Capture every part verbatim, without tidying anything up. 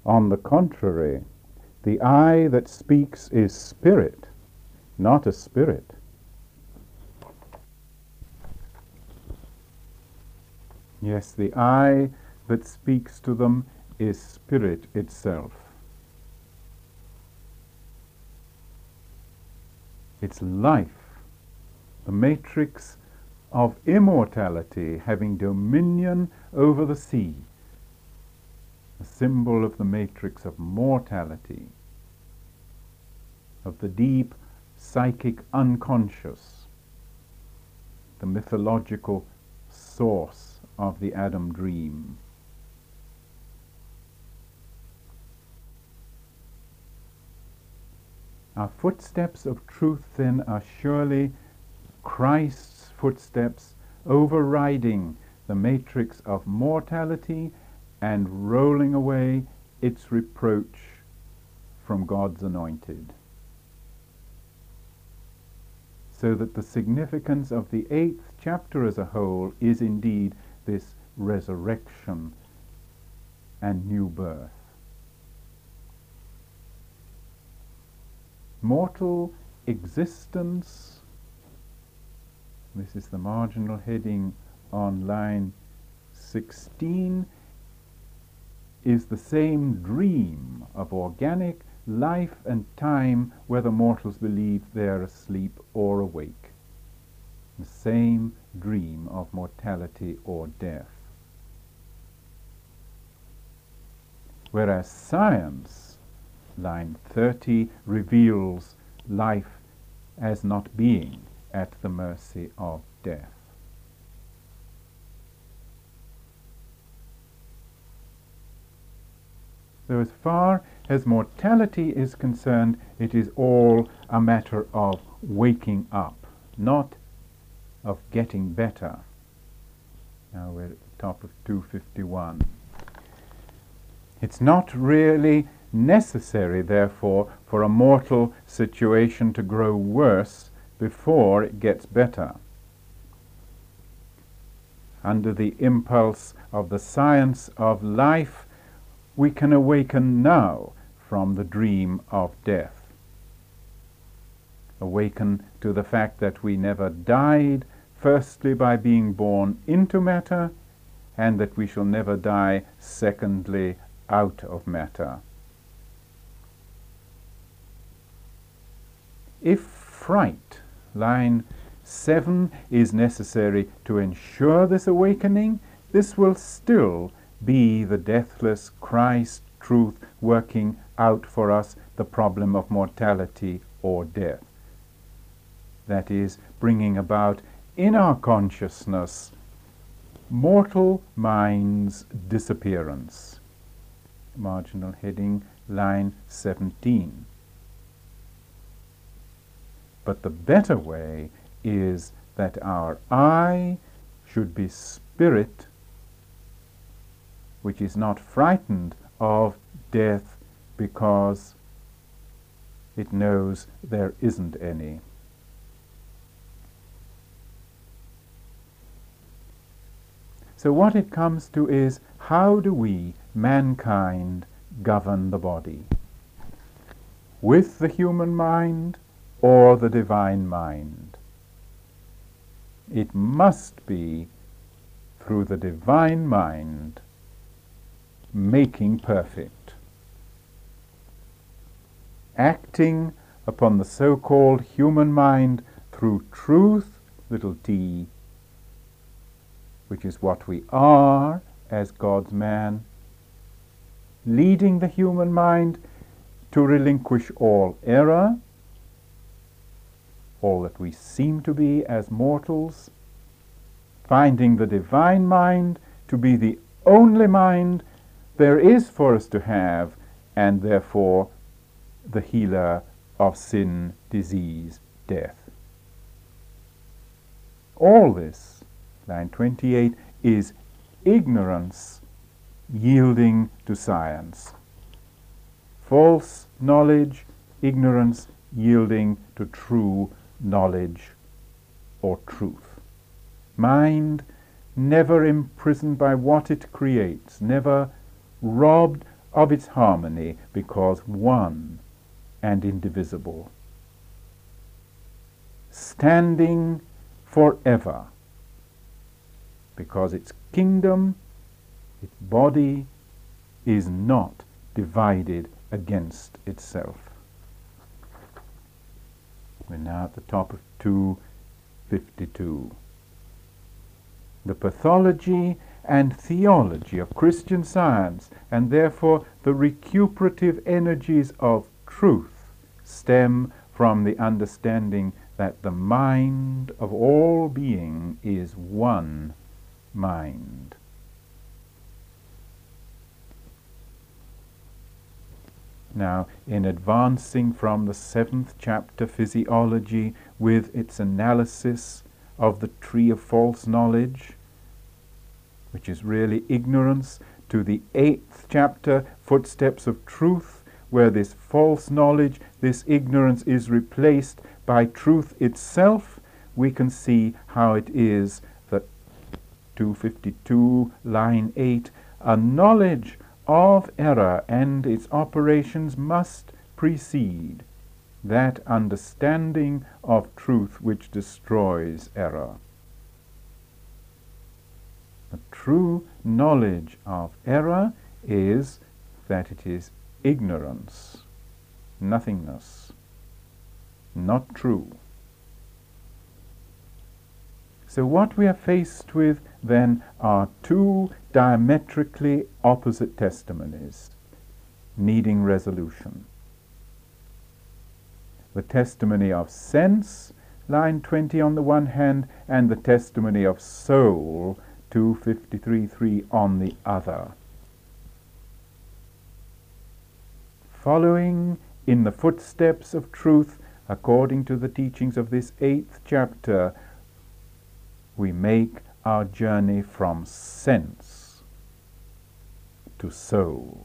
On the contrary, the I that speaks is spirit, not a spirit. Yes, the I that speaks to them is spirit itself. It's life, the matrix of immortality having dominion over the sea, a symbol of the matrix of mortality, of the deep psychic unconscious, the mythological source of the Adam dream. Our footsteps of truth, then, are surely Christ's footsteps, overriding the matrix of mortality and rolling away its reproach from God's anointed. So that the significance of the eighth chapter as a whole is indeed this resurrection and new birth. Mortal existence, this is the marginal heading on line sixteen, is the same dream of organic life and time, whether mortals believe they are asleep or awake. The same dream of mortality or death. Whereas science, line thirty, reveals life as not being at the mercy of death. So as far as mortality is concerned, it is all a matter of waking up, not of getting better. Now we're at the top of two fifty-one. It's not really necessary, therefore, for a mortal situation to grow worse before it gets better. Under the impulse of the science of life, we can awaken now from the dream of death. Awaken to the fact that we never died, firstly by being born into matter, and that we shall never die, secondly, out of matter. If fright, line seven, is necessary to ensure this awakening, this will still be the deathless Christ truth working out for us the problem of mortality or death. That is, bringing about in our consciousness mortal mind's disappearance. Marginal heading, line seventeen. But the better way is that our I should be spirit, which is not frightened of death because it knows there isn't any. So what it comes to is, how do we, mankind, govern the body? With the human mind or the divine mind? It must be through the divine mind, making perfect, acting upon the so-called human mind through truth, little t, which is what we are as God's man, leading the human mind to relinquish all error, all that we seem to be as mortals, finding the divine mind to be the only mind there is for us to have, and therefore the healer of sin, disease, death. All this, line twenty-eight, is ignorance yielding to science. False knowledge, ignorance yielding to true knowledge or truth. Mind never imprisoned by what it creates, never robbed of its harmony, because one and indivisible, standing forever, because its kingdom, its body, is not divided against itself. We're now at the top of two fifty-two. The pathology and theology of Christian Science, and therefore the recuperative energies of truth, stem from the understanding that the mind of all being is one mind. Now, in advancing from the seventh chapter, Physiology, with its analysis of the tree of false knowledge, which is really ignorance, to the eighth chapter, Footsteps of Truth, where this false knowledge, this ignorance, is replaced by truth itself, we can see how it is that two fifty-two, line eight, a knowledge of error and its operations must precede that understanding of truth which destroys error. A true knowledge of error is that it is ignorance, nothingness, not true. So what we are faced with then are two diametrically opposite testimonies needing resolution. The testimony of sense, line twenty on the one hand, and the testimony of soul, two fifty-three three on the other. Following in the footsteps of truth, according to the teachings of this eighth chapter, we make our journey from sense to soul.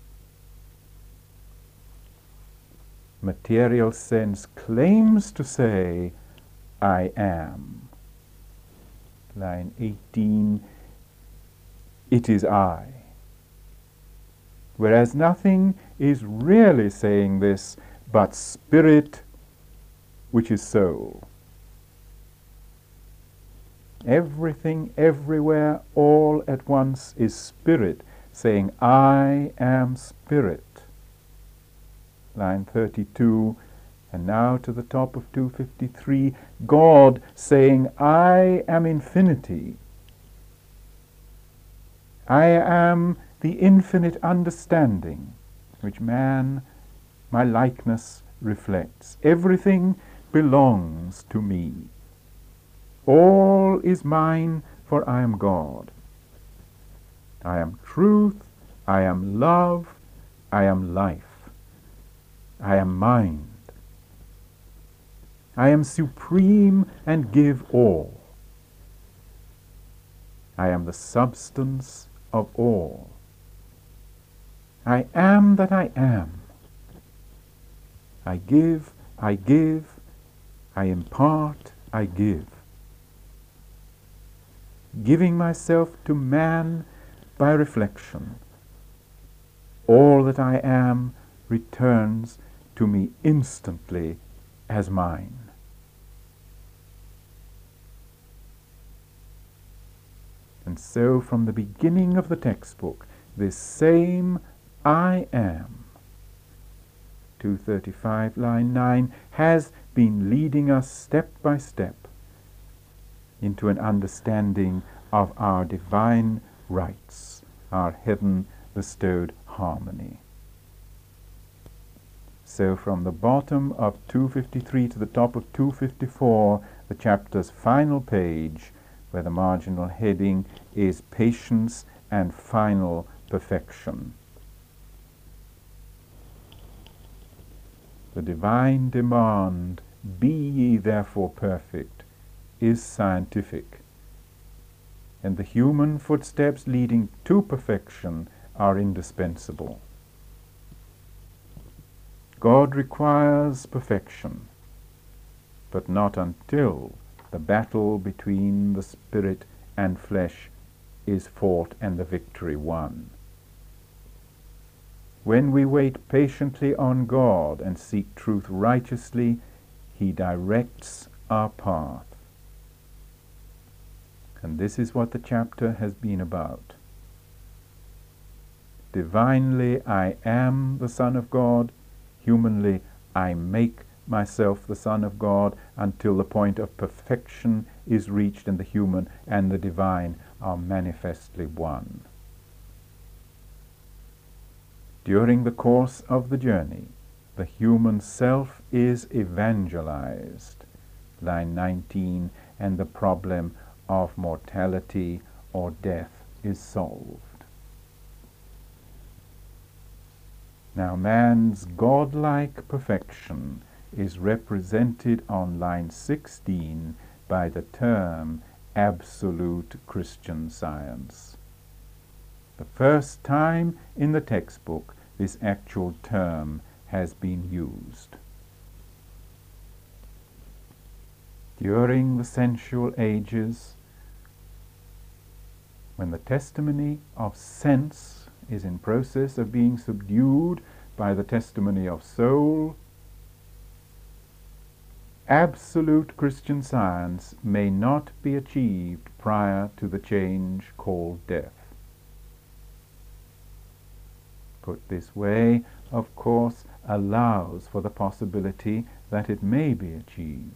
Material sense claims to say, I am. Line eighteen, it is I. Whereas nothing is really saying this but spirit, which is soul. Everything, everywhere, all at once is spirit, saying, I am spirit. Line thirty-two, and now to the top of two fifty-three, God saying, I am infinity. I am the infinite understanding, which man, my likeness, reflects. Everything belongs to me. All is mine, for I am God. I am truth, I am love, I am life. I am mind. I am supreme and give all. I am the substance of all. I am that I am. I give, I give, I impart, I give. Giving myself to man by reflection, all that I am returns to me instantly as mine. And so from the beginning of the textbook, this same I am, two thirty-five, line nine, has been leading us step by step into an understanding of our divine rights, our heaven-bestowed harmony. So from the bottom of two fifty-three to the top of two fifty-four, the chapter's final page, where the marginal heading is Patience and Final Perfection. The divine demand, be ye therefore perfect, is scientific, and the human footsteps leading to perfection are indispensable. God requires perfection, but not until the battle between the spirit and flesh is fought and the victory won. When we wait patiently on God and seek truth righteously, He directs our path. And this is what the chapter has been about. Divinely, I am the Son of God. Humanly, I make myself the Son of God, until the point of perfection is reached and the human and the divine are manifestly one. During the course of the journey, the human self is evangelized. Line nineteen, and the problem of mortality or death is solved. Now, man's godlike perfection is represented on line sixteen by the term absolute Christian science. The first time in the textbook this actual term has been used. During the sensual ages, when the testimony of sense is in process of being subdued by the testimony of soul, absolute Christian science may not be achieved prior to the change called death. Put this way, of course, allows for the possibility that it may be achieved.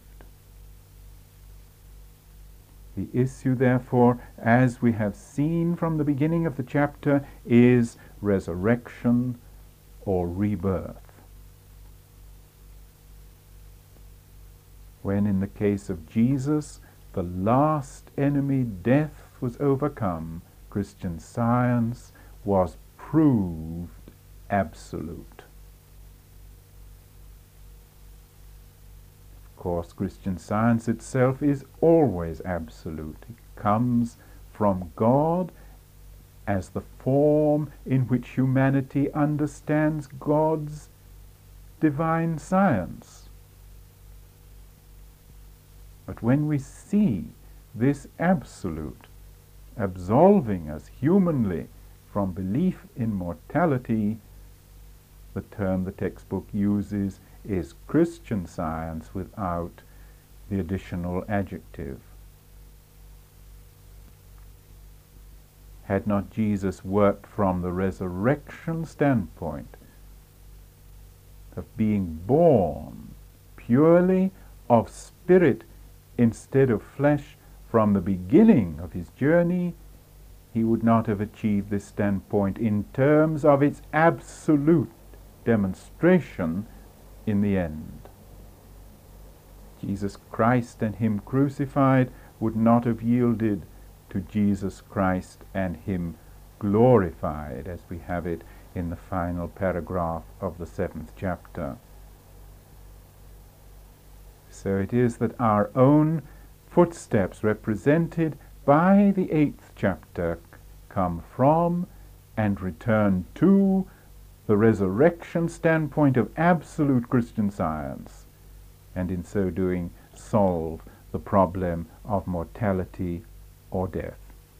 The issue, therefore, as we have seen from the beginning of the chapter, is resurrection or rebirth. When in the case of Jesus, the last enemy, death, was overcome, Christian science was proved absolute. Of course, Christian science itself is always absolute. It comes from God as the form in which humanity understands God's divine science. But when we see this absolute absolving us humanly from belief in mortality, the term the textbook uses is Christian science without the additional adjective. Had not Jesus worked from the resurrection standpoint of being born purely of spirit instead of flesh from the beginning of his journey, he would not have achieved this standpoint in terms of its absolute demonstration in the end. Jesus Christ and him crucified would not have yielded to Jesus Christ and him glorified, as we have it in the final paragraph of the seventh chapter. So it is that our own footsteps, represented by the eighth chapter, come from and return to the resurrection standpoint of absolute Christian science, and in so doing solve the problem of mortality or death.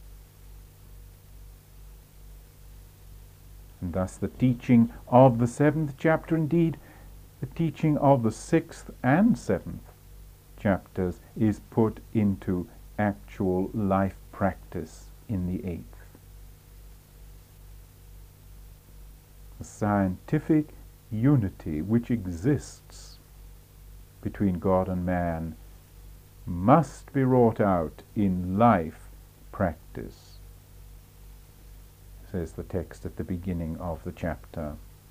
And thus the teaching of the seventh chapter, indeed the teaching of the sixth and seventh chapters, is put into actual life practice in the eighth. The scientific unity which exists between God and man must be wrought out in life practice, says the text at the beginning of the chapter.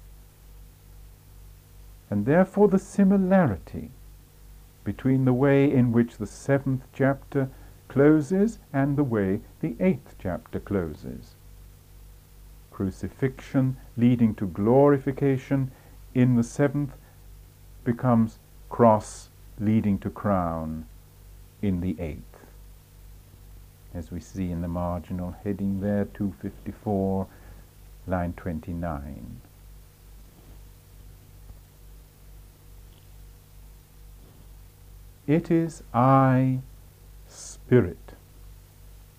And therefore the similarity between the way in which the seventh chapter closes and the way the eighth chapter closes. Crucifixion leading to glorification in the seventh becomes cross leading to crown in the eighth, as we see in the marginal heading there, two fifty-four, line twenty-nine. It is I, Spirit.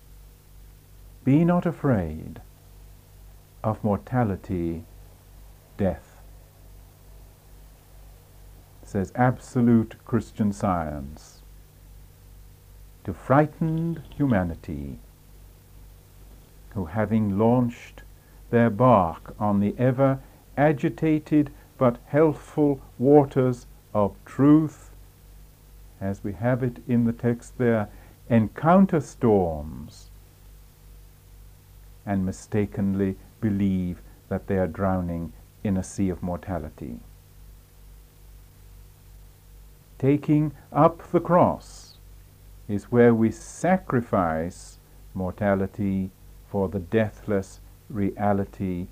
Be not afraid of mortality death. Says absolute Christian Science. To frightened humanity, who having launched their bark on the ever agitated but healthful waters of truth, as we have it in the text there, encounter storms and mistakenly believe that they are drowning in a sea of mortality. Taking up the cross is where we sacrifice mortality for the deathless reality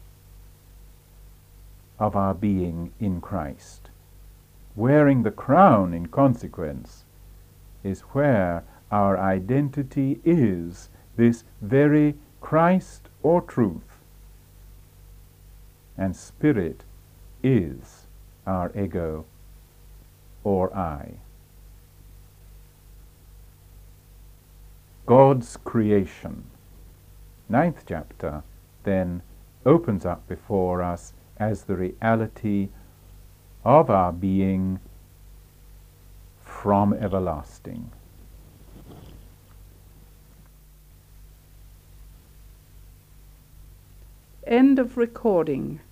of our being in Christ. Wearing the crown, in consequence, is where our identity is this very Christ or truth, and spirit is our ego or I. God's creation, ninth chapter, then opens up before us as the reality of our being from everlasting. End of recording.